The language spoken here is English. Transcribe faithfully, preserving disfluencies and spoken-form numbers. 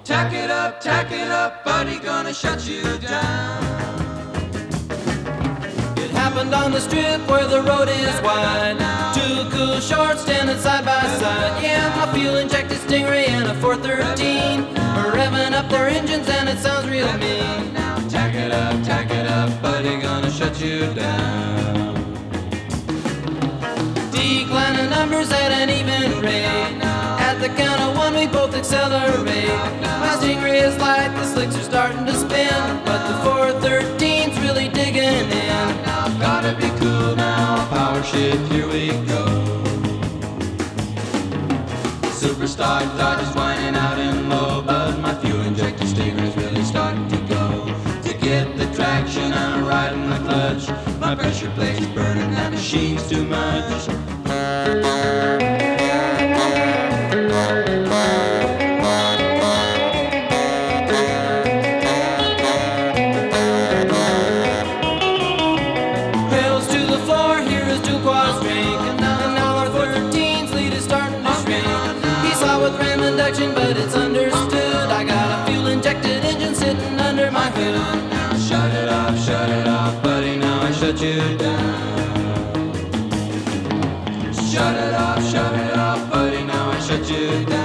Tack it up, tack it up, buddy, gonna shut you down. It happened on the strip where the road is wide. Two cool shorts standing side by side. Yeah, my fuel injected Stingray and a four thirteen are revving up their engines and it sounds real mean. Tack it up, tack it up, buddy, gonna shut you down. Declining numbers at an even rate. At the count of one we both accelerate. My Stingray is light, the slicks are starting to spin, but the four thirteen's really digging in. Gotta be cool now, power shift, here we go. Superstar Dodge is whining out in low, but my fuel injector Stingray's really starting to go. To get the traction, I'm riding the clutch. My pressure plate is burning, that machine's too much. Pedals to the floor, here is two quads drink, and now our thirteen's lead is starting to shrink. He saw with ram induction, but it's understood. I got a fuel injected engine sitting under my hood. Now shut it off, shut it off, buddy, now I shut you down. Shut it off, shut it off, buddy, now I shut you down.